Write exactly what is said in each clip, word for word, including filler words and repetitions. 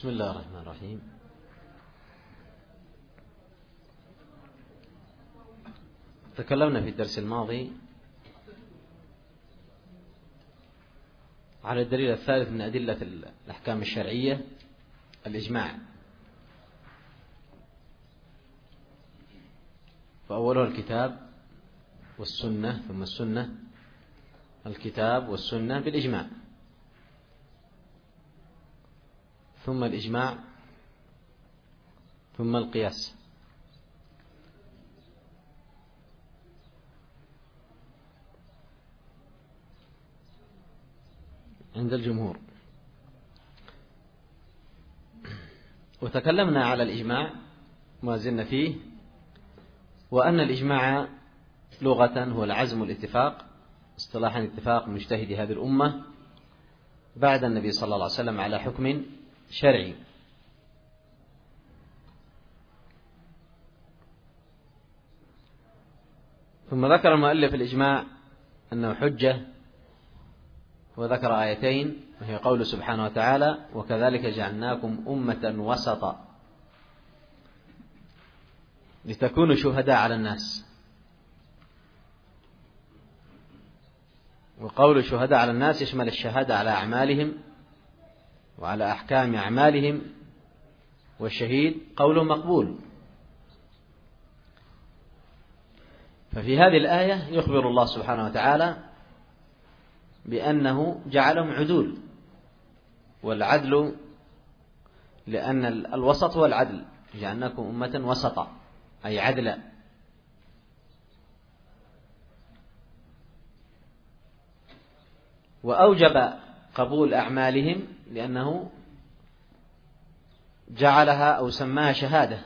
بسم الله الرحمن الرحيم. تكلمنا في الدرس الماضي على الدليل الثالث من أدلة الأحكام الشرعية، الإجماع، فأوله الكتاب والسنة، ثم السنة، الكتاب والسنة بالإجماع، ثم الإجماع، ثم القياس. عند الجمهور. وتكلمنا على الإجماع ما زلنا فيه، وأن الإجماع لغة هو العزم والاتفاق، اصطلاحا اتفاق مجتهد هذه الأمة بعد النبي صلى الله عليه وسلم على حكم شرعي. ثم ذكر المؤلف الإجماع أنه حجة، وذكر آيتين، وهي قول سبحانه وتعالى: وكذلك جعلناكم أمة وسطا لتكونوا شهداء على الناس. وقول شهداء على الناس يشمل الشهادة على أعمالهم وعلى أحكام أعمالهم، والشهيد قوله مقبول. ففي هذه الآية يخبر الله سبحانه وتعالى بأنه جعلهم عدول، والعدل لأن الوسط هو العدل، جعلناكم أمة وسطا أي عدلا. وأوجب قبول أعمالهم لأنه جعلها أو سماها شهادة،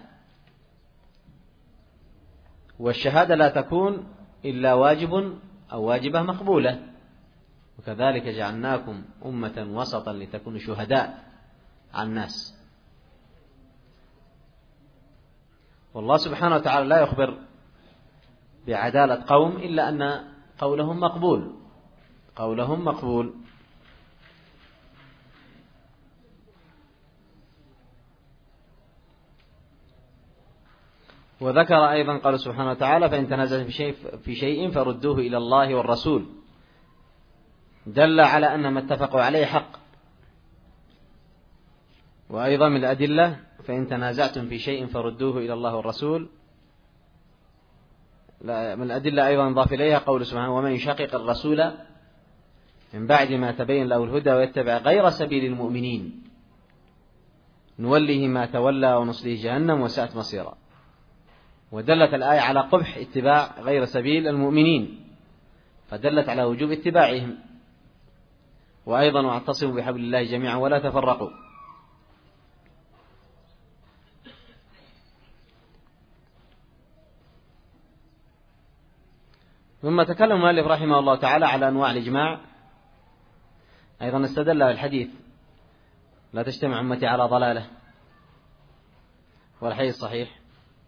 والشهادة لا تكون إلا واجب أو واجبة مقبولة. وكذلك جعلناكم أمة وسطا لتكونوا شهداء على الناس. والله سبحانه وتعالى لا يخبر بعدالة قوم إلا أن قولهم مقبول، قولهم مقبول. وذكر أيضا قال سبحانه وتعالى: فإن تنازعتم في شيء في شيء فردوه إلى الله والرسول، دل على أن ما اتفقوا عليه حق. وأيضا من الأدلة: فإن تنازعتم في شيء فردوه إلى الله والرسول. من الأدلة أيضا ضاف إليها قول سبحانه: ومن يشقق الرسول من بعد ما تبين له الهدى ويتبع غير سبيل المؤمنين نوله ما تولى ونصله جهنم وساءت مصيرا. ودلت الآية على قبح اتباع غير سبيل المؤمنين، فدلت على وجوب اتباعهم. وأيضا: واعتصموا بحبل الله جميعا ولا تفرقوا. ثم تكلم المؤلف رحمه الله تعالى على أنواع الإجماع. أيضا استدل الحديث: لا تجتمع أمتي على ضلالة، والحديث صحيح.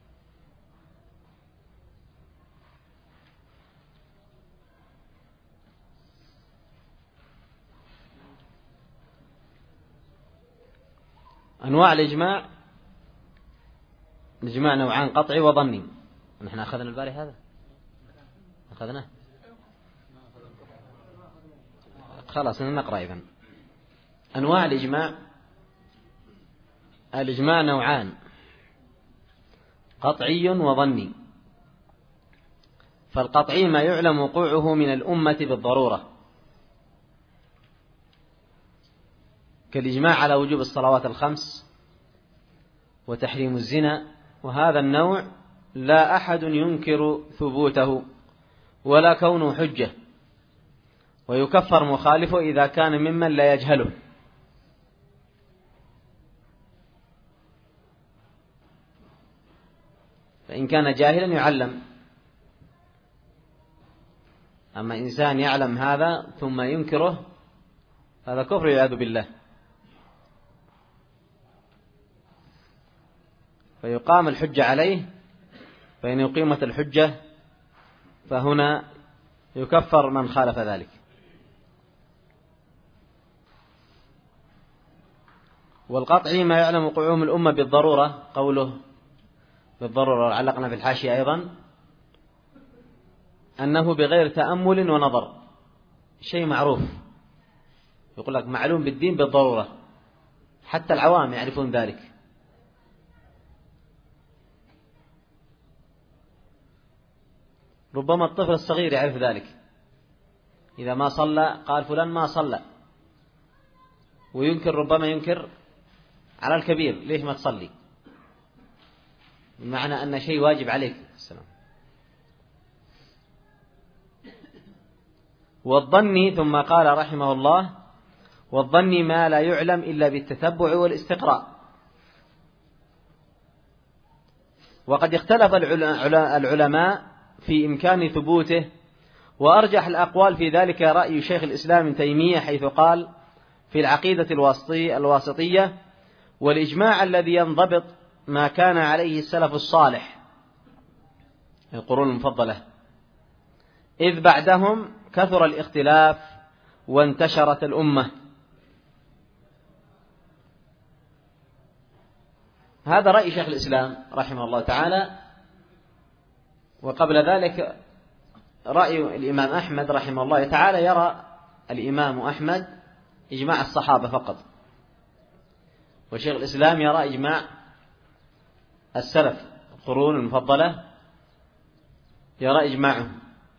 أنواع الإجماع: الإجماع نوعان: قطعي وظني. نحن أخذنا البارح هذا، أخذناه خلاص نقرأ. إذن أنواع الإجماع: الإجماع نوعان: قطعي وظني. فالقطعي ما يعلم وقوعه من الأمة بالضرورة، كالإجماع على وجوب الصلوات الخمس وتحريم الزنا. وهذا النوع لا أحد ينكر ثبوته ولا كونه حجة، ويكفر مخالفه إذا كان ممن لا يجهله. فإن كان جاهلا يعلم. أما إنسان يعلم هذا ثم ينكره، هذا كفر والعياذ بالله. فيقام الحجة عليه، فإن أقيمت الحجة فهنا يكفر من خالف ذلك. والقطعي ما يعلم وقوعه من الأمة بالضرورة، قوله بالضرورة علقنا في الحاشية أيضا أنه بغير تأمل ونظر، شيء معروف، يقول لك معلوم بالدين بالضرورة، حتى العوام يعرفون ذلك. ربما الطفل الصغير يعرف ذلك، إذا ما صلى قال فلان ما صلى، وينكر، ربما ينكر على الكبير ليش ما تصلي، بمعنى أن شيء واجب عليك. السلام. والظني، ثم قال رحمه الله: والظني ما لا يعلم إلا بالتتبع والاستقراء. وقد اختلف العلماء في إمكان ثبوته، وأرجح الأقوال في ذلك رأي شيخ الإسلام ابن تيمية، حيث قال في العقيدة الواسطية: والإجماع الذي ينضبط ما كان عليه السلف الصالح القرون المفضلة، إذ بعدهم كثر الاختلاف وانتشرت الأمة. هذا رأي شيخ الإسلام رحمه الله تعالى. وقبل ذلك رأي الإمام أحمد رحمه الله تعالى، يرى الإمام أحمد إجماع الصحابة فقط، وشيخ الإسلام يرى إجماع السلف القرون المفضلة، يرى إجماعهم.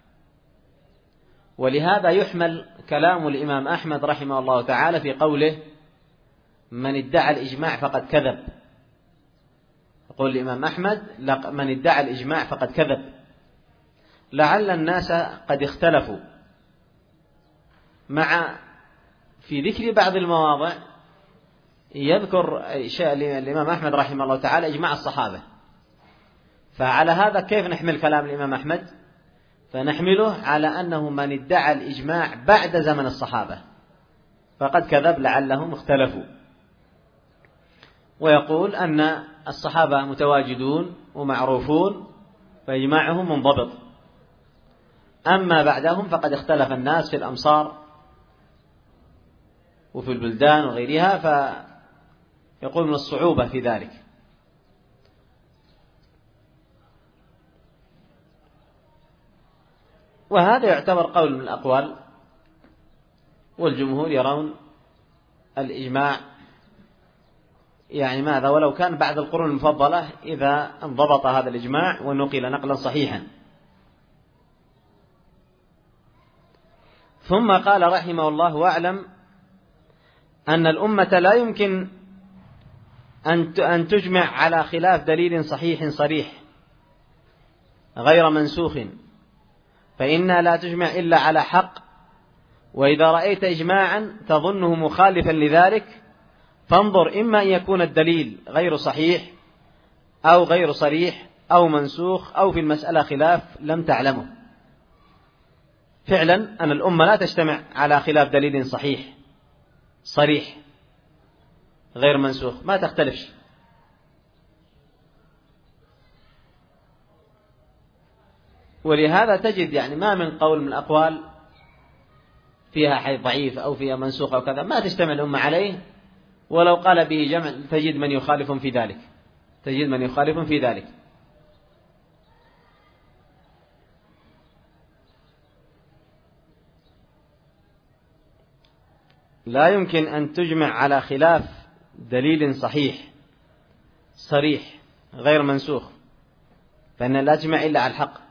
ولهذا يحمل كلام الإمام أحمد رحمه الله تعالى في قوله: من ادعى الإجماع فقد كذب. يقول الإمام أحمد: من ادعى الإجماع فقد كذب، لعل الناس قد اختلفوا، مع في ذكر بعض المواضع يذكر الإمام أحمد رحمه الله تعالى إجماع الصحابة. فعلى هذا كيف نحمل كلام الإمام أحمد؟ فنحمله على أنه من ادعى الإجماع بعد زمن الصحابة فقد كذب، لعلهم اختلفوا. ويقول أن الصحابة متواجدون ومعروفون فإجماعهم منضبط، أما بعدهم فقد اختلف الناس في الأمصار وفي البلدان وغيرها، فيقول من الصعوبة في ذلك. وهذا يعتبر قول من الأقوال، والجمهور يرون الإجماع يعني ماذا ولو كان بعد القرون المفضلة، إذا انضبط هذا الإجماع ونقل نقلا صحيحا. ثم قال رحمه الله: واعلم أن الأمة لا يمكن أن تجمع على خلاف دليل صحيح صريح غير منسوخ، فإنها لا تجمع إلا على حق. وإذا رأيت إجماعا تظنه مخالفا لذلك فانظر، إما أن يكون الدليل غير صحيح أو غير صريح أو منسوخ أو في المسألة خلاف لم تعلمه. فعلا أن الأمة لا تجتمع على خلاف دليل صحيح صريح غير منسوخ، ما تختلفش. ولهذا تجد يعني ما من قول من الأقوال فيها حيث ضعيف أو فيها منسوخ أو كذا ما تجتمع الأمة عليه، ولو قال به جمع تجد من يخالف في ذلك تجد من يخالف في ذلك. لا يمكن أن تجمع على خلاف دليل صحيح صريح غير منسوخ، فإن لا تجمع إلا على الحق.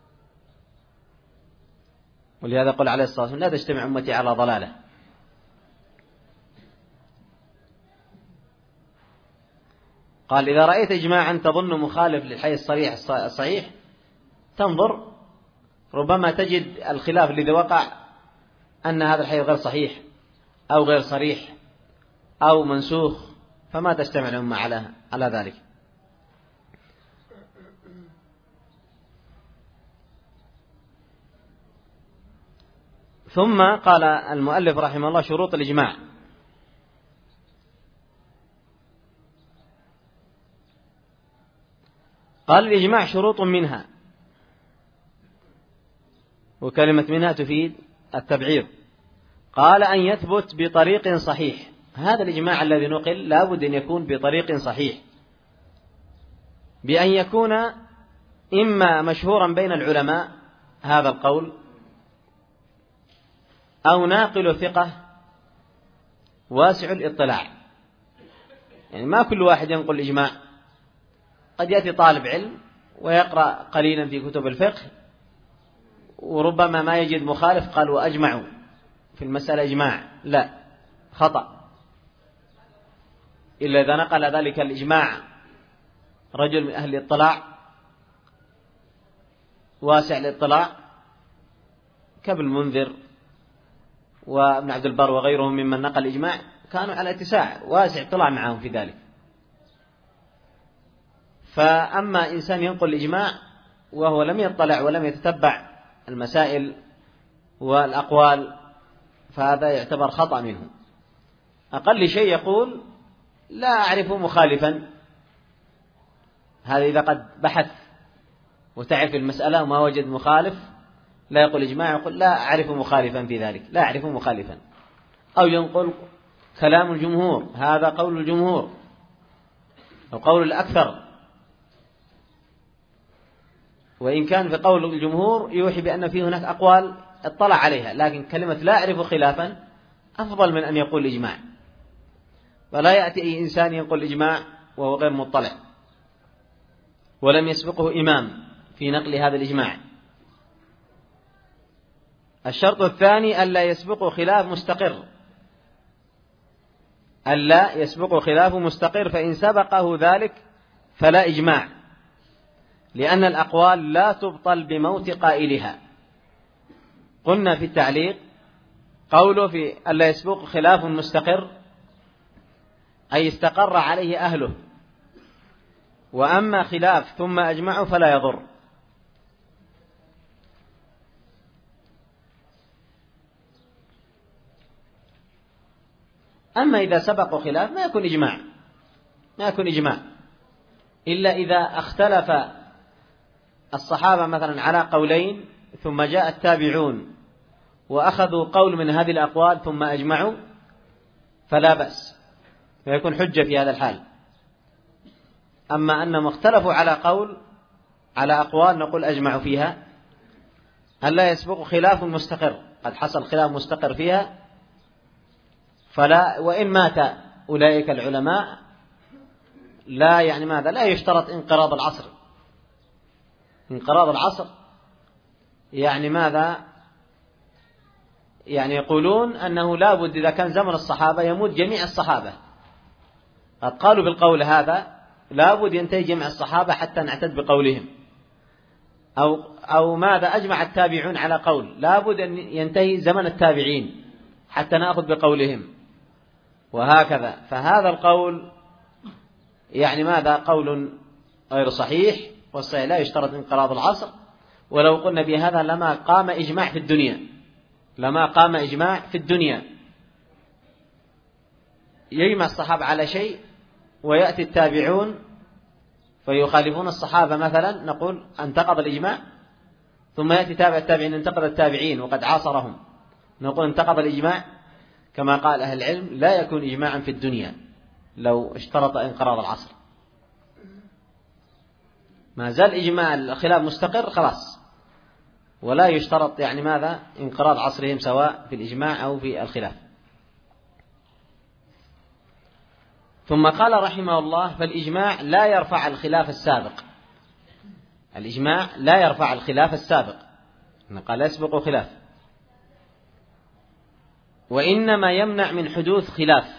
ولهذا قال عليه الصلاة والسلام: لا تجتمع أمتي على ضلالة. قال: إذا رأيت إجماعا تظن مخالف للحي الصريح الصحيح تنظر، ربما تجد الخلاف الذي وقع أن هذا الحي غير صحيح أو غير صريح أو منسوخ، فما تجتمع الأمة على على ذلك. ثم قال المؤلف رحمه الله: شروط الإجماع. قال: الإجماع شروط منها، وكلمة منها تفيد التبعيض. قال: أن يثبت بطريق صحيح، هذا الإجماع الذي نقل لا بد أن يكون بطريق صحيح، بأن يكون إما مشهورا بين العلماء هذا القول، أو ناقل ثقة واسع الاطلاع. يعني ما كل واحد ينقل إجماع، قد يأتي طالب علم ويقرأ قليلا في كتب الفقه وربما ما يجد مخالف قال وأجمعوا في المسألة إجماع، لا، خطأ، إلا إذا نقل ذلك الإجماع رجل من أهل الاطلاع واسع الاطلاع كابن المنذر وابن عبد البر وغيرهم ممن نقل الإجماع، كانوا على اتساع واسع اطلاع معهم في ذلك. فأما إنسان ينقل الإجماع وهو لم يطلع ولم يتتبع المسائل والأقوال فهذا يعتبر خطأ منه. أقل شيء يقول لا أعرف مخالفا، هذا إذا قد بحث وتعرف المسألة وما وجد مخالف لا يقول إجماع، يقول لا أعرف مخالفا في ذلك، لا أعرف مخالفا. أو ينقل كلام الجمهور، هذا قول الجمهور أو قول الأكثر، وإن كان في قول الجمهور يوحي بأن فيه هناك أقوال اطلع عليها، لكن كلمة لا أعرف خلافا أفضل من أن يقول إجماع. ولا يأتي أي إنسان ينقل إجماع وهو غير مطلع ولم يسبقه إمام في نقل هذا الإجماع. الشرط الثاني ألا يسبقه خلاف مستقر، ألا يسبقه خلاف مستقر، فإن سبقه ذلك فلا إجماع، لأن الأقوال لا تبطل بموت قائلها. قلنا في التعليق قوله في ألا يسبقه خلاف مستقر أي استقر عليه أهله، وأما خلاف ثم أجمعوا فلا يضر. أما إذا سبقوا خلاف ما يكون إجماع، ما يكون إجماع إلا إذا اختلف الصحابة مثلا على قولين ثم جاء التابعون وأخذوا قول من هذه الأقوال ثم أجمعوا فلا بأس، فيكون حجة في هذا الحال. أما أنهم اختلفوا على قول على أقوال نقول أجمعوا فيها، ألا يسبق خلاف مستقر، قد حصل خلاف مستقر فيها فلا، وإن مات أولئك العلماء لا يعني ماذا لا يشترط انقراض العصر. انقراض العصر يعني ماذا؟ يعني يقولون أنه لا بد إذا كان زمن الصحابة يموت جميع الصحابة، قد قالوا بالقول هذا لا بد ينتهي جميع الصحابة حتى نعتد بقولهم، أو أو ماذا أجمع التابعون على قول لا بد أن ينتهي زمن التابعين حتى نأخذ بقولهم، وهكذا. فهذا القول يعني ماذا قول غير صحيح، والصحيح لا يشترط انقراض العصر. ولو قلنا بهذا لما قام إجماع في الدنيا، لما قام إجماع في الدنيا يجمع الصحابة على شيء ويأتي التابعون فيخالفون الصحابة مثلا، نقول انتقض الإجماع، ثم يأتي تابع التابعين انتقض التابعين وقد عاصرهم، نقول انتقض الإجماع. كما قال أهل العلم لا يكون إجماعا في الدنيا لو اشترط انقراض العصر، ما زال إجماع الخلاف مستقر خلاص، ولا يشترط يعني ماذا انقراض عصرهم سواء في الإجماع أو في الخلاف. ثم قال رحمه الله فالإجماع لا يرفع الخلاف السابق، الإجماع لا يرفع الخلاف السابق، قال يسبق خلاف، وإنما يمنع من حدوث خلاف.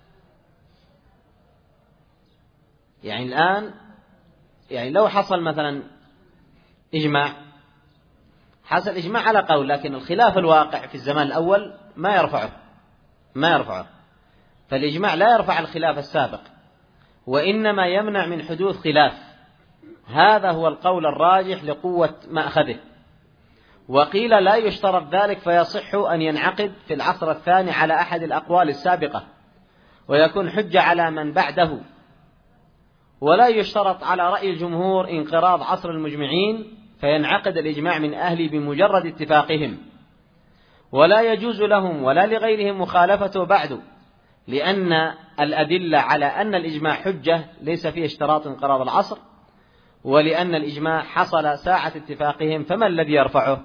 يعني الآن يعني لو حصل مثلا إجماع، حصل إجماع على قول، لكن الخلاف الواقع في الزمان الأول ما يرفعه ما يرفعه فالإجماع لا يرفع الخلاف السابق، وإنما يمنع من حدوث خلاف. هذا هو القول الراجح لقوة مأخذه. وقيل لا يشترط ذلك فيصح أن ينعقد في العصر الثاني على أحد الأقوال السابقة ويكون حجة على من بعده، ولا يشترط على رأي الجمهور انقراض عصر المجمعين فينعقد الإجماع من أهله بمجرد اتفاقهم، ولا يجوز لهم ولا لغيرهم مخالفته بعد، لأن الأدلة على أن الإجماع حجة ليس فيه اشتراط انقراض العصر، ولأن الإجماع حصل ساعة اتفاقهم، فما الذي يرفعه؟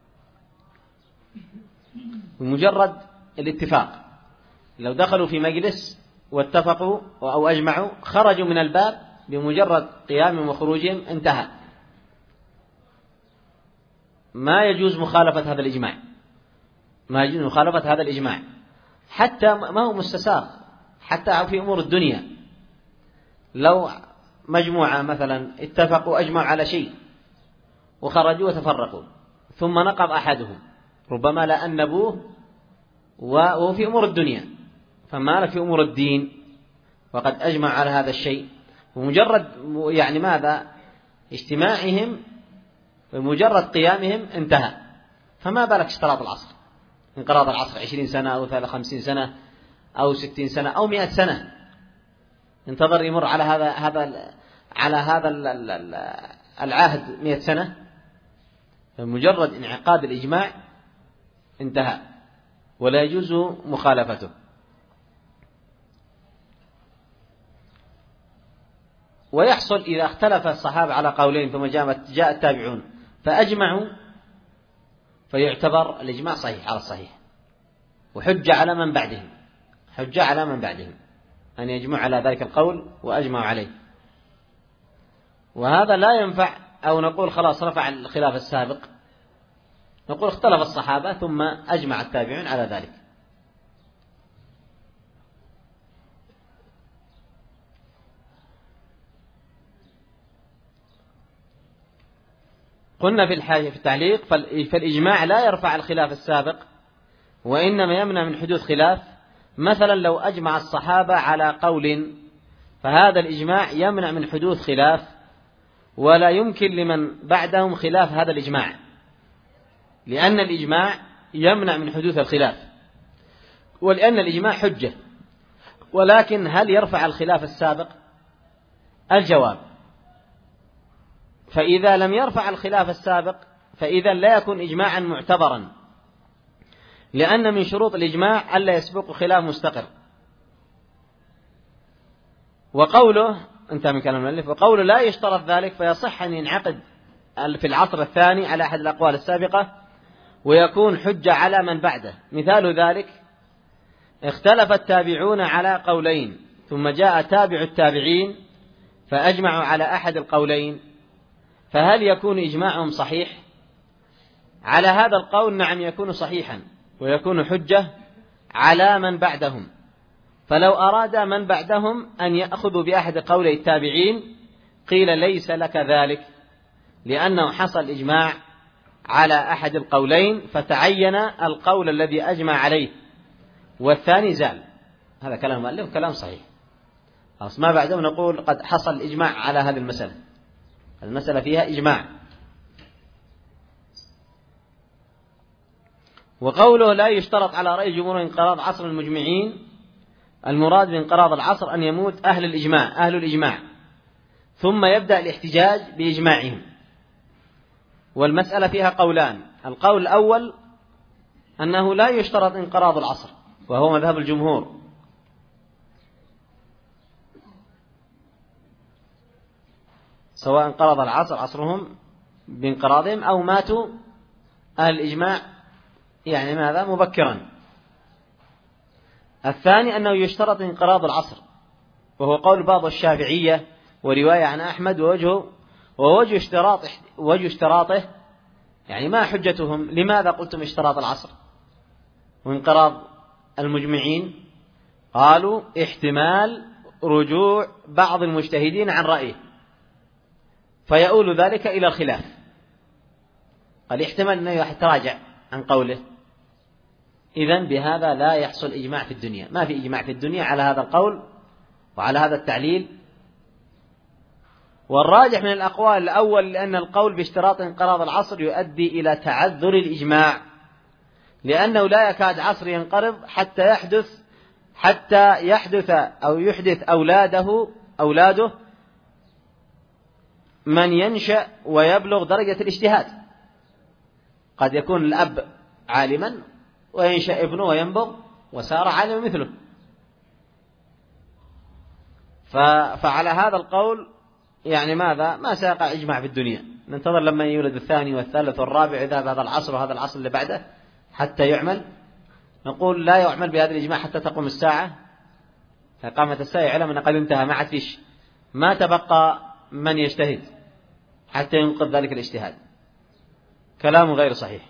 بمجرد الاتفاق. لو دخلوا في مجلس واتفقوا أو أجمعوا خرجوا من الباب بمجرد قيامهم وخروجهم انتهى، ما يجوز مخالفة هذا الإجماع، ما يجوز مخالفة هذا الإجماع، حتى ما هو مستساغ، حتى في أمور الدنيا. لو مجموعة مثلا اتفقوا أجمعوا على شيء وخرجوا وتفرقوا، ثم نقض أحدهم، ربما لا أنبوه وهو في أمور الدنيا، فما لك في أمور الدين وقد أجمع على هذا الشيء، ومجرد يعني ماذا اجتماعهم ومجرد قيامهم انتهى، فما بالك اشتراط العصر، انقراض العصر عشرين سنة أو خمسين سنة أو ستين سنة أو مئة سنة، انتظر يمر على هذا هذا على هذا العهد مئة سنة، فمجرد انعقاد الإجماع انتهى ولا يجوز مخالفته. ويحصل إذا اختلف الصحابة على قولين ثم جاء التابعون فأجمعوا، فيعتبر الإجماع صحيح على الصحيح، وحجة على من بعدهم، حجة على من بعدهم أن يجمع على ذلك القول وأجمعوا عليه. وهذا لا ينفع أو نقول خلاص رفع الخلاف السابق، نقول اختلف الصحابة ثم أجمع التابعون على ذلك. قلنا في الحاجة في التعليق فالإجماع لا يرفع الخلاف السابق، وإنما يمنع من حدوث خلاف. مثلا لو أجمع الصحابة على قول فهذا الإجماع يمنع من حدوث خلاف، ولا يمكن لمن بعدهم خلاف هذا الإجماع، لأن الإجماع يمنع من حدوث الخلاف، ولأن الإجماع حجة. ولكن هل يرفع الخلاف السابق؟ الجواب: فإذا لم يرفع الخلاف السابق فإذا لا يكون إجماعا معتبرا، لأن من شروط الإجماع ألا يسبق خلاف مستقر. وقوله انتهى من كلام المؤلف، وقوله لا يشترط ذلك، فيصح أن ينعقد في العصر الثاني على أحد الأقوال السابقة ويكون حجة على من بعده. مثال ذلك: اختلف التابعون على قولين ثم جاء تابع التابعين فأجمعوا على أحد القولين، فهل يكون إجماعهم صحيح؟ على هذا القول نعم يكون صحيحا ويكون حجة على من بعدهم. فلو أراد من بعدهم أن يأخذوا بأحد قولي التابعين قيل ليس لك ذلك، لأنه حصل إجماع على أحد القولين فتعين القول الذي أجمع عليه والثاني زال. هذا كلام المؤلف كلام صحيح، ما بعده نقول قد حصل إجماع على هذه المسألة، المسألة فيها إجماع. وقوله لا يشترط على رأي جمهور انقراض عصر المجمعين، المراد بانقراض العصر أن يموت أهل الإجماع أهل الإجماع ثم يبدأ الاحتجاج بإجماعهم. والمسألة فيها قولان: القول الأول أنه لا يشترط انقراض العصر وهو مذهب الجمهور، سواء انقرض العصر عصرهم بانقراضهم أو ماتوا أهل الإجماع يعني ماذا مبكرا. الثاني أنه يشترط انقراض العصر، وهو قول بعض الشافعية ورواية عن أحمد، ووجهه ووجه اشتراط وجه اشتراطه يعني ما حجتهم؟ لماذا قلتم اشتراط العصر وانقراض المجمعين؟ قالوا: احتمال رجوع بعض المجتهدين عن رأيه فيؤول ذلك إلى الخلاف. قال احتمال أنه يتراجع عن قوله، إذن بهذا لا يحصل إجماع في الدنيا، ما في إجماع في الدنيا على هذا القول وعلى هذا التعليل. والراجح من الأقوال الأول لأن القول باشتراط انقراض العصر يؤدي إلى تعذر الإجماع، لأنه لا يكاد عصر ينقرض حتى يحدث حتى يحدث أو يحدث أولاده أولاده من ينشأ ويبلغ درجة الاجتهاد. قد يكون الأب عالما وينشأ ابنه وينبغ وصار عالما مثله، فعلى هذا القول يعني ماذا؟ ما سيقع إجماع في الدنيا، ننتظر لما يولد الثاني والثالث والرابع إذا هذا العصر وهذا العصر اللي بعده حتى يعمل. نقول لا يعمل بهذا الإجماع حتى تقوم الساعة. قامت الساعة علم أن قد انتهى، ما عاد فيش، ما تبقى من يجتهد حتى ينقذ ذلك الاجتهاد. كلام غير صحيح.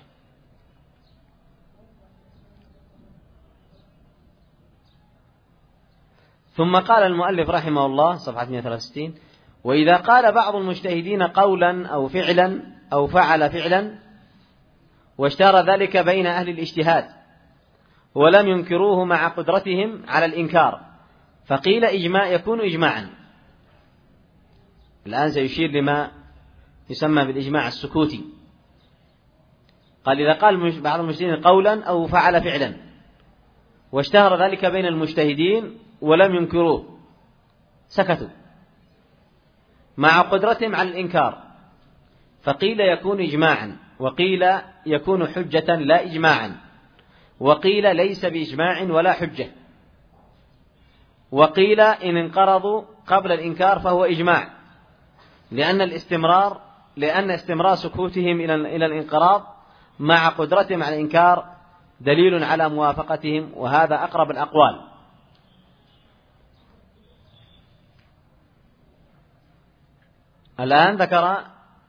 ثم قال المؤلف رحمه الله صفحة مئة وثلاثة وستين: وإذا قال بعض المجتهدين قولا أو فعلا أو فعل فعلا واشتهر ذلك بين أهل الاجتهاد ولم ينكروه مع قدرتهم على الإنكار فقيل إجماع يكون إجماعا. الآن سيشير لما يسمى بالإجماع السكوتي. قال إذا قال بعض المجتهدين قولا أو فعل فعلا واشتهر ذلك بين المجتهدين ولم ينكروه، سكتوا مع قدرتهم على الإنكار، فقيل يكون إجماعا، وقيل يكون حجة لا إجماعا، وقيل ليس بإجماع ولا حجة، وقيل إن انقرضوا قبل الإنكار فهو إجماع، لأن الاستمرار لأن استمرار سكوتهم إلى إلى الانقراض مع قدرتهم على الإنكار دليل على موافقتهم، وهذا أقرب الأقوال. الآن ذكر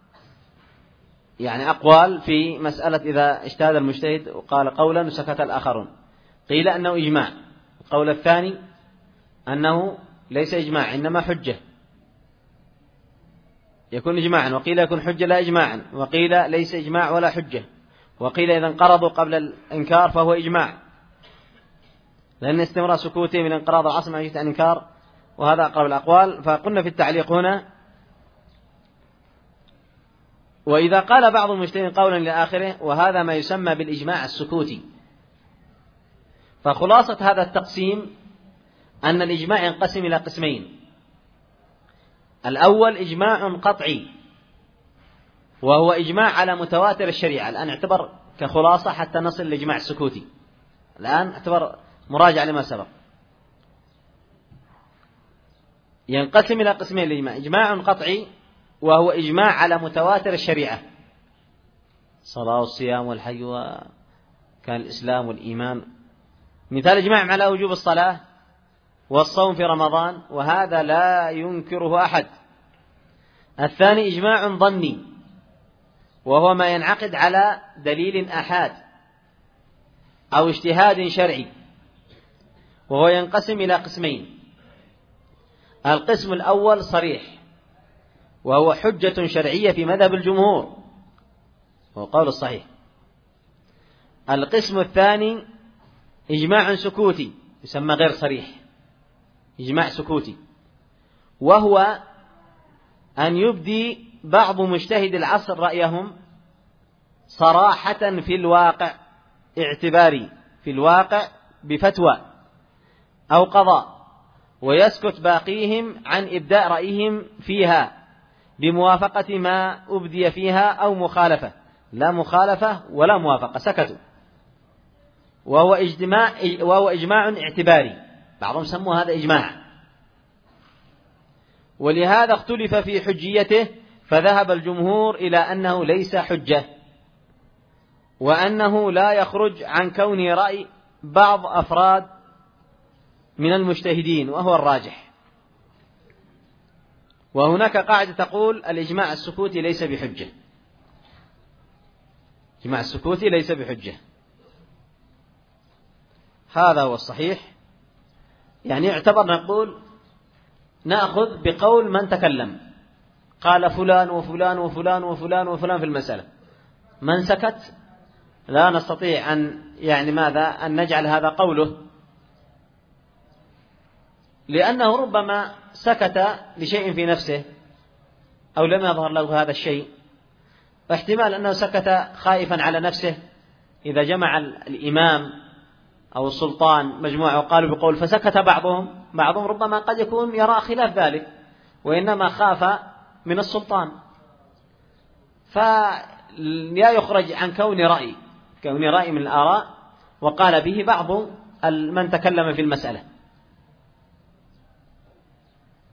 يعني أقوال في مسألة إذا اجتهد المجتهد وقال قولا وسكت الآخرون، قيل أنه إجماع. القول الثاني أنه ليس إجماع إنما حجة، يكون إجماعا، وقيل يكون حجة لا إجماعا، وقيل ليس إجماع ولا حجة، وقيل إذا انقرضوا قبل الإنكار فهو إجماع، لأن استمرار سكوته من انقراض العصر مع جهة الإنكار، وهذا أقرب الأقوال. فقلنا في التعليق هنا: وإذا قال بعض المجتهدين قولا إلى آخره، وهذا ما يسمى بالإجماع السكوتي. فخلاصة هذا التقسيم أن الإجماع ينقسم إلى قسمين: الأول إجماع قطعي، وهو إجماع على متواتر الشريعة. الآن اعتبر كخلاصة حتى نصل للإجماع السكوتي، الآن اعتبر مراجعة لما سبق. ينقسم إلى قسمين الإجماع: إجماع قطعي وهو إجماع على متواتر الشريعة، الصلاة والصيام والحج وكان الإسلام والإيمان. مثال إجماع على وجوب الصلاة والصوم في رمضان، وهذا لا ينكره أحد. الثاني إجماع ظني، وهو ما ينعقد على دليل أحاد أو اجتهاد شرعي، وهو ينقسم إلى قسمين: القسم الأول صريح، وهو حجة شرعية في مذهب الجمهور، وهو قول الصحيح. القسم الثاني إجماع سكوتي، يسمى غير صريح، إجماع سكوتي، وهو أن يبدي بعض مجتهد العصر رأيهم صراحة في الواقع، اعتباري في الواقع بفتوى أو قضاء، ويسكت باقيهم عن إبداء رأيهم فيها بموافقة ما أبدي فيها أو مخالفة، لا مخالفة ولا موافقة، سكتوا. وهو إجماع وهو إجماع اعتباري، بعضهم سموا هذا إجماع، ولهذا اختلف في حجيته، فذهب الجمهور إلى أنه ليس حجة، وأنه لا يخرج عن كون رأي بعض أفراد من المجتهدين، وهو الراجح. وهناك قاعدة تقول: الإجماع السكوتي ليس بحجة، الإجماع السكوتي ليس بحجة. هذا هو الصحيح. يعني يعتبر نقول نأخذ بقول من تكلم، قال فلان وفلان وفلان وفلان وفلان في المسألة، من سكت لا نستطيع أن يعني ماذا أن نجعل هذا قوله، لأنه ربما سكت لشيء في نفسه أو لم يظهر له هذا الشيء، واحتمال أنه سكت خائفا على نفسه. إذا جمع الإمام أو السلطان مجموعة وقالوا بقول فسكت بعضهم، بعضهم ربما قد يكون يرى خلاف ذلك، وإنما خاف من السلطان، فلا يخرج عن كون رأي كون رأي من الآراء وقال به بعض من تكلم في المسألة.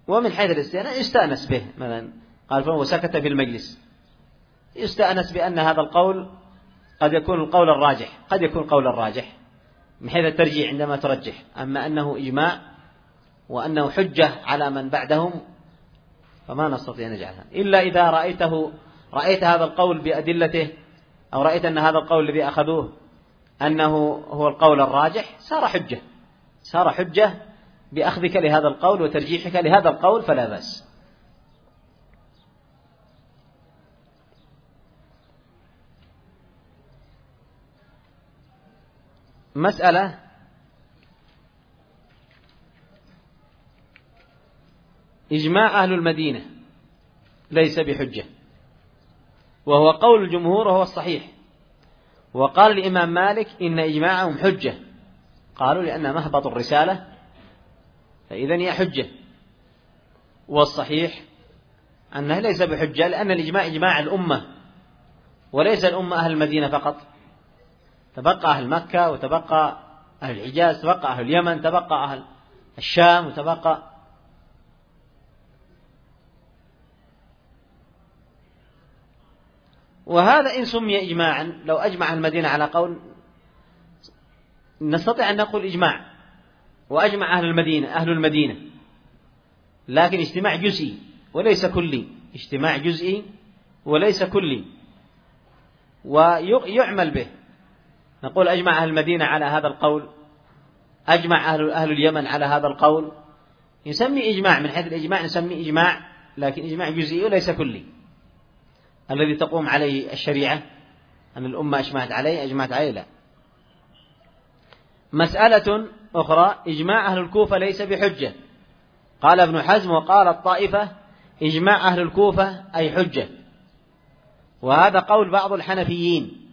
ومن حيث الاستئناس يستأنس به، مثلا قال فهو سكت في المجلس، يستأنس بأن هذا القول قد يكون القول الراجح، قد يكون القول الراجح من حيث الترجيح عندما ترجح. أما أنه إجماع وأنه حجة على من بعدهم فما نستطيع أن نجعلها، إلا إذا رأيته رأيت هذا القول بأدلته، أو رأيت أن هذا القول الذي أخذوه أنه هو القول الراجح صار حجة، صار حجة بأخذك لهذا القول وترجيحك لهذا القول، فلا بأس. مسألة إجماع أهل المدينة ليس بحجة، وهو قول الجمهور وهو الصحيح. وقال الإمام مالك إن إجماعهم حجة، قالوا لأن مهبط الرسالة فإذن هي حجة، والصحيح أنه ليس بحجة، لأن الإجماع إجماع الأمة وليس الأمة أهل المدينة فقط، تبقى أهل مكة وتبقى أهل الحجاز، تبقى أهل اليمن، تبقى أهل الشام، وتبقى وهذا إن سمي إجماعا، لو أجمع المدينة على قول نستطيع أن نقول إجماع، وأجمع أهل المدينة أهل المدينة، لكن اجتماع جزئي وليس كلي، اجتماع جزئي وليس كلي، ويعمل به. نقول أجمع أهل المدينة على هذا القول، أجمع أهل, أهل اليمن على هذا القول، يسمي إجماع، من حيث الإجماع نسمي إجماع، لكن إجماع جزئي وليس كلي، الذي تقوم عليه الشريعة أن الأمة أجمعت عليه أجمعت عليه لا. مسألة أخرى إجماع أهل الكوفة ليس بحجة، قال ابن حزم وقال الطائفة إجماع أهل الكوفة أي حجة، وهذا قول بعض الحنفيين.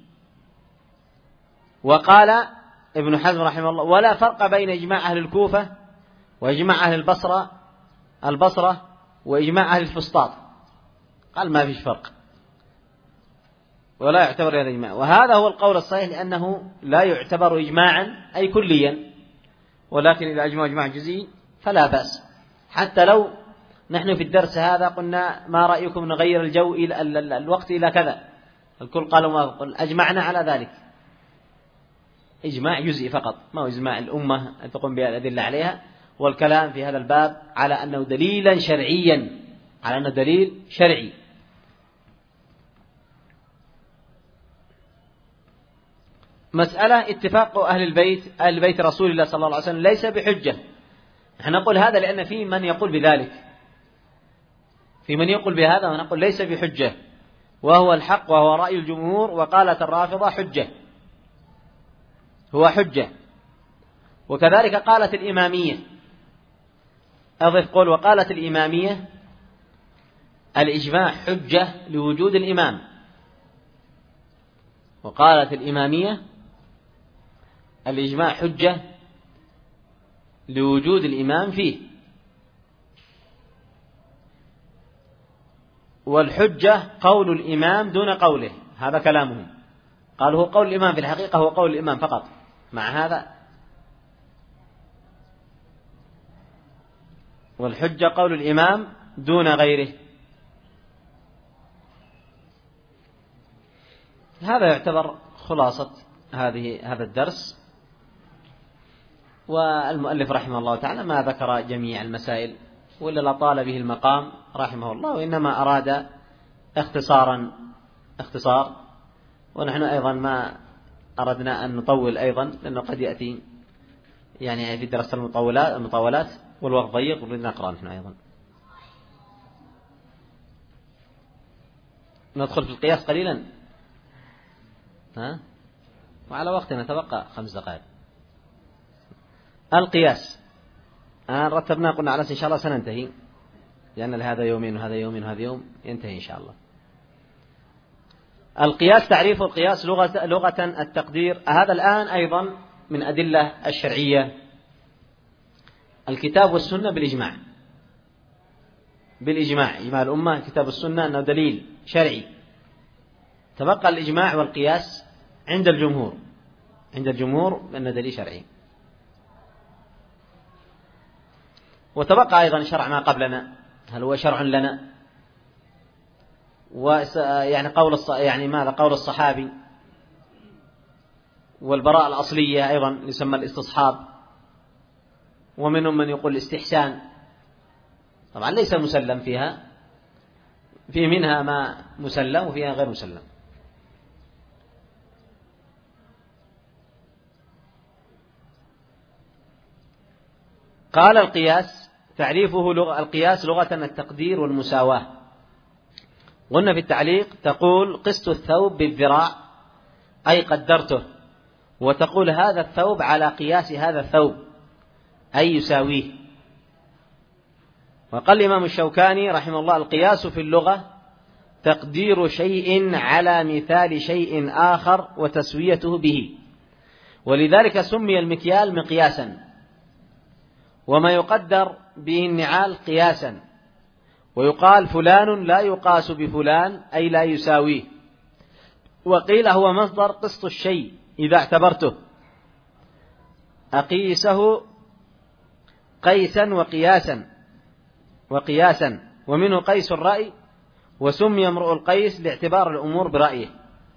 وقال ابن حزم رحمه الله ولا فرق بين إجماع أهل الكوفة وإجماع أهل البصرة البصرة وإجماع أهل الفسطاط، قال ما فيش فرق ولا يعتبر هذا إجماع، وهذا هو القول الصحيح، لأنه لا يعتبر إجماعا أي كليا، ولكن إذا أجمع إجماع جزئي فلا بأس. حتى لو نحن في الدرس هذا قلنا ما رأيكم نغير الجو إلى الوقت إلى كذا، الكل قالوا ما قل أجمعنا على ذلك، إجماع جزئي فقط، ما هو إجماع الأمة أن تقوم بها الأدلة عليها. والكلام في هذا الباب على أنه دليلا شرعيا، على أنه دليل شرعي. مسألة اتفاق أهل البيت أهل بيت رسول الله صلى الله عليه وسلم ليس بحجة. نحن نقول هذا لأن في من يقول بذلك، في من يقول بهذا ونقول ليس بحجة، وهو الحق وهو رأي الجمهور. وقالت الرافضة حجة، هو حجة. وكذلك قالت الإمامية، أضف قول وقالت الإمامية الإجماع حجة لوجود الإمام، وقالت الإمامية الإجماع حجة لوجود الإمام فيه. والحجة قول الإمام دون قوله، هذا كلامهم، قالوا هو قول الإمام، في الحقيقة هو قول الإمام فقط، مع هذا والحجة قول الإمام دون غيره. هذا يعتبر خلاصة هذه هذا الدرس. والمؤلف رحمه الله تعالى ما ذكر جميع المسائل ولا لطال به المقام رحمه الله، وإنما أراد اختصارا اختصار. ونحن أيضا ما أردنا أن نطول أيضا، لأنه قد يأتي يعني في درس المطولات المطولات والوقت ضيق، ونريد نقرأ نحن أيضا. ندخل في القياس قليلا، ها، وعلى وقتنا تبقى خمس دقائق. القياس آه رتبنا قلنا على إن شاء الله سننتهي، لأن لهذا يومين وهذا يومين وهذا يوم ينتهي إن شاء الله. القياس تعريف القياس لغة لغة التقدير. هذا الآن أيضا من أدلة الشرعية الكتاب والسنة بالإجماع، بالإجماع إجماع الأمة كتاب السنة أنه دليل شرعي. تبقى الإجماع والقياس عند الجمهور، عند الجمهور أنه دليل شرعي. وتبقى أيضا شرع ما قبلنا، هل هو شرع لنا؟ ويعني قول يعني ماذا قول الصحابي والبراءة الأصلية أيضا يسمى الاستصحاب، ومنهم من يقول الاستحسان، طبعا ليس مسلم فيها، في منها ما مسلم وفيها غير مسلم. قال القياس تعريفه لغة القياس لغة التقدير والمساواة. قلنا في التعليق تقول قست الثوب بالذراع أي قدرته، وتقول هذا الثوب على قياس هذا الثوب أي يساويه. وقال الإمام الشوكاني رحمه الله القياس في اللغة تقدير شيء على مثال شيء آخر وتسويته به، ولذلك سمي المكيال مقياسا، وما يقدر به النعال قياسا، ويقال فلان لا يقاس بفلان أي لا يساويه. وقيل هو مصدر قسط الشيء إذا اعتبرته، أقيسه قيسا وقياسا وقياسا ومنه قيس الرأي، وسمي امرؤ القيس لاعتبار الأمور برأيه.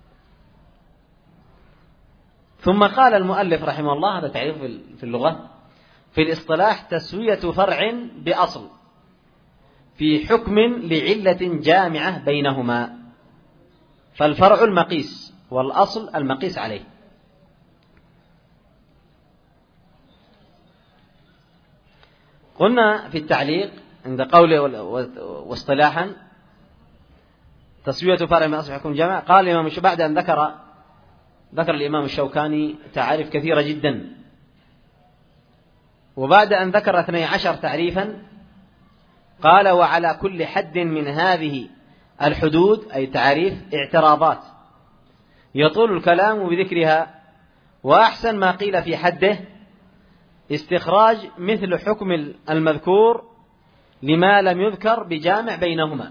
ثم قال المؤلف رحمه الله، هذا تعريف في اللغة، في الاصطلاح تسوية فرع بأصل في حكم لعلة جامعة بينهما، فالفرع المقيس والأصل المقيس عليه. قلنا في التعليق عند قوله واصطلاحا تسوية فرع بأصل في حكم جامعة، قال الإمام بعد أن ذكر ذكر الإمام الشوكاني تعاريف كثيرة جدا، وبعد أن ذكر اثني عشر تعريفا قال وعلى كل حد من هذه الحدود أي تعريف اعتراضات يطول الكلام بذكرها، وأحسن ما قيل في حده استخراج مثل حكم المذكور لما لم يذكر بجامع بينهما.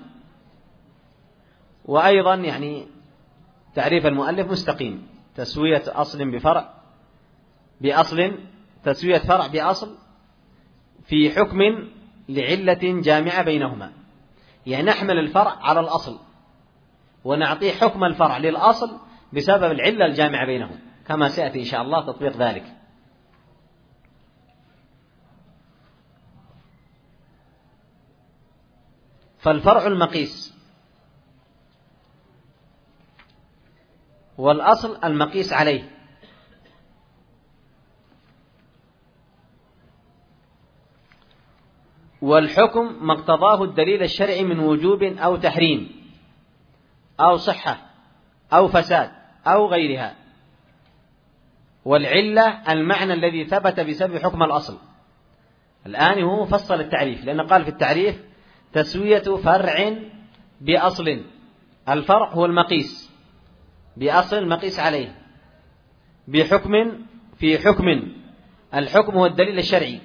وأيضا يعني تعريف المؤلف مستقيم، تسوية أصل بفرع بأصل تسوية فرع بأصل في حكم لعلة جامعة بينهما، يعني نحمل الفرع على الأصل ونعطيه حكم الفرع للأصل بسبب العلة الجامعة بينهم، كما سيأتي إن شاء الله تطبيق ذلك. فالفرع المقيس والأصل المقيس عليه، والحكم ما اقتضاه الدليل الشرعي من وجوب أو تحريم أو صحة أو فساد أو غيرها، والعلة المعنى الذي ثبت بسبب حكم الأصل. الآن هو فصل التعريف، لأنه قال في التعريف تسوية فرع بأصل، الفرع هو المقيس بأصل المقيس عليه بحكم في حكم، الحكم هو الدليل الشرعي،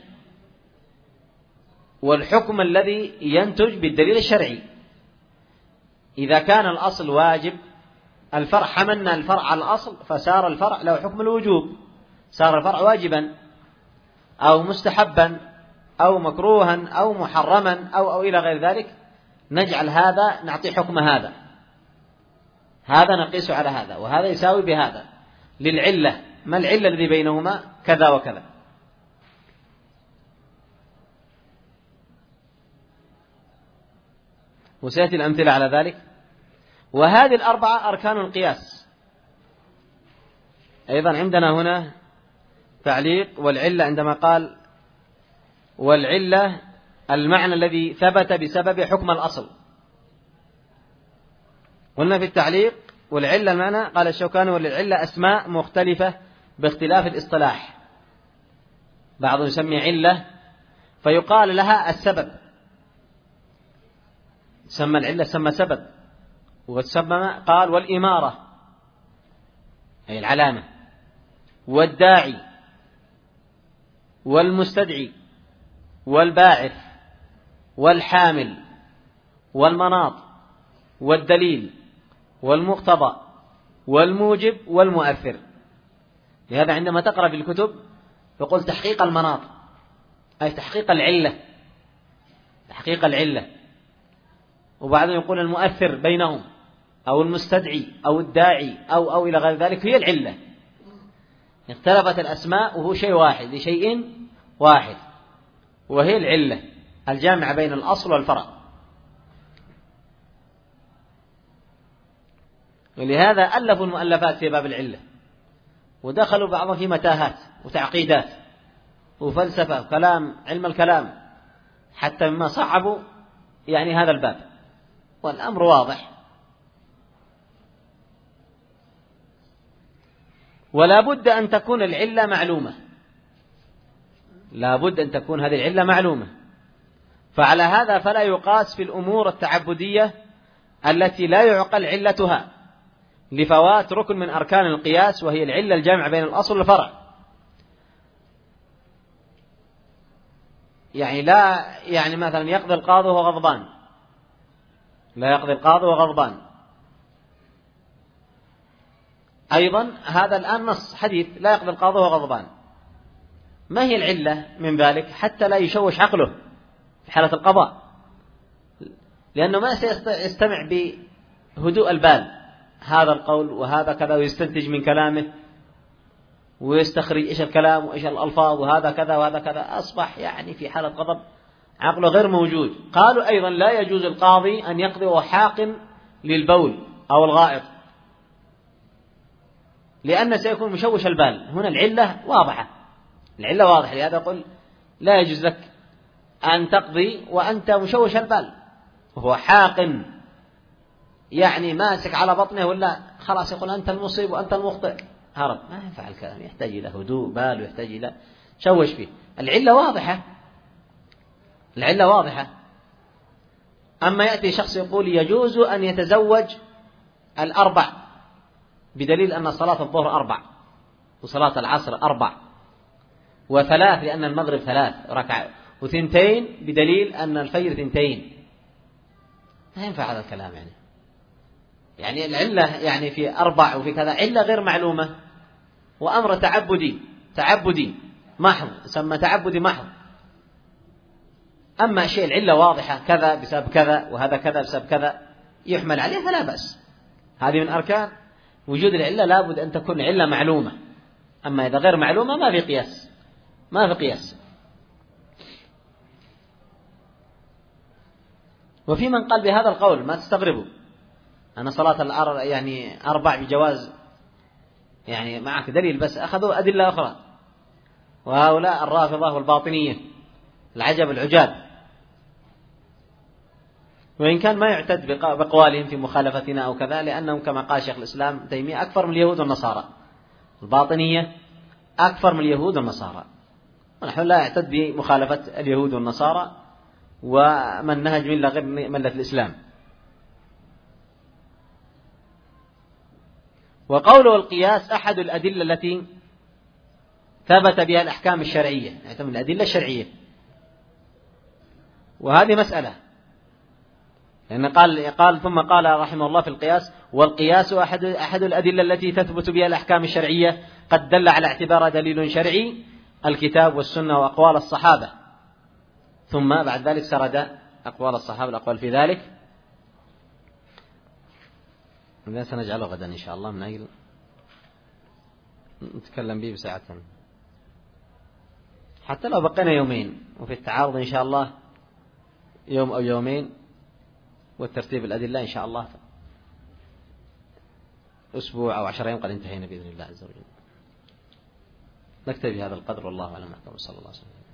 والحكم الذي ينتج بالدليل الشرعي. إذا كان الأصل واجب الفرع حملنا الفرع على الأصل فصار الفرع له حكم الوجوب، صار الفرع واجبا أو مستحبا أو مكروها أو محرما أو أو إلى غير ذلك، نجعل هذا نعطي حكم هذا، هذا نقيس على هذا، وهذا يساوي بهذا للعلة، ما العلة الذي بينهما كذا وكذا. وسيأتي الأمثلة على ذلك. وهذه الأربعة أركان القياس. أيضا عندنا هنا تعليق والعلة، عندما قال والعلة المعنى الذي ثبت بسبب حكم الأصل. قلنا في التعليق والعلة المعنى، قال الشوكاني وللعلة أسماء مختلفة باختلاف الاصطلاح، بعض يسمي علة فيقال لها السبب، سمى العلة سمى سبب، وتسمى قال والإمارة أي العلامة، والداعي والمستدعي والباعث والحامل والمناط والدليل والمقتضى والموجب والمؤثر. لهذا عندما تقرأ في الكتب يقول تحقيق المناط أي تحقيق العلة، تحقيق العلة. وبعضهم يقول المؤثر بينهم أو المستدعي أو الداعي أو أو إلى غير ذلك هي العلة. اختلفت الأسماء وهو شيء واحد لشيء واحد، وهي العلة الجامعة بين الأصل والفرع. ولهذا ألفوا المؤلفات في باب العلة، ودخلوا بعضهم في متاهات وتعقيدات وفلسفة وكلام علم الكلام، حتى مما صعبوا يعني هذا الباب، والأمر واضح. ولا بد أن تكون العلة معلومة، لا بد أن تكون هذه العلة معلومة. فعلى هذا فلا يقاس في الأمور التعبدية التي لا يعقل علتها لفوات ركن من أركان القياس، وهي العلة الجامعة بين الأصل والفرع. يعني لا يعني مثلا يقضي القاضي وهو غضبان، لا يقضي القاضي وهو غضبان. أيضا هذا الآن نص حديث لا يقضي القاضي وهو غضبان. ما هي العلة من ذلك؟ حتى لا يشوش عقله في حالة القضاء، لأنه ما سيستمع بهدوء البال هذا القول وهذا كذا، ويستنتج من كلامه ويستخرج إيش الكلام وإيش الألفاظ وهذا كذا وهذا كذا، أصبح يعني في حالة غضب عقله غير موجود. قالوا أيضا لا يجوز القاضي أن يقضي وهو حاقن للبول أو الغائط، لأن سيكون مشوش البال. هنا العلة واضحة، العلة واضحة. لهذا يقول لا يجوز لك أن تقضي وأنت مشوش البال، وهو حاقن يعني ماسك على بطنه، ولا خلاص يقول أنت المصيب وأنت المخطئ، هرب. ما ينفع الكلام، يحتاج إلى هدوء بال ويحتاج إلى شوش فيه. العلة واضحة، العلة واضحة. أما يأتي شخص يقول يجوز أن يتزوج الأربع بدليل أن صلاة الظهر أربع وصلاة العصر أربع وثلاث لأن المغرب ثلاث ركعة وثنتين بدليل أن الفجر ثنتين، ما ينفع هذا الكلام. يعني يعني العلة يعني في أربع وفي كذا علة غير معلومة، وأمر تعبدي تعبدي محض، يسمى تعبدي محض. أما شيء العلة واضحة كذا بسبب كذا وهذا كذا بسبب كذا يحمل عليه فلا بأس. هذه من أركان وجود العلة، لابد أن تكون علة معلومة. أما إذا غير معلومة ما في قياس، ما في قياس. وفي من قال بهذا القول ما تستغربوا أن صلاة الأر يعني أربع بجواز، يعني معك دليل، بس أخذوا أدلة أخرى. وهؤلاء الرافضة والباطنية العجب العجاب، وإن كان ما يعتد بقوالهم في مخالفتنا أو كذا، لأنهم كما قال شيخ الإسلام تيمية أكثر من اليهود والنصارى. الباطنية أكثر من اليهود والنصارى، ونحن لا يعتد بمخالفة اليهود والنصارى ومن نهج ملة غير ملة الإسلام. وقوله القياس أحد الأدلة التي ثبت بها الأحكام الشرعية، يعني من الأدلة الشرعية. وهذه مسألة، لأن قال قال ثم قال رحمه الله في القياس: والقياس أحد أحد الأدلة التي تثبت بها الأحكام الشرعية، قد دل على اعتبار دليل شرعي الكتاب والسنة وأقوال الصحابة. ثم بعد ذلك سرد أقوال الصحابة الأقوال في ذلك، إذا سنجعله غدا إن شاء الله من أجل نتكلم به بساعة، حتى لو بقينا يومين، وفي التعارض إن شاء الله يوم أو يومين، والترتيب الأدلة إن شاء الله أسبوع أو عشر أيام قد انتهينا بإذن الله عز وجل. نكتفي بهذا القدر، والله أعلم. صلى الله عليه وسلم.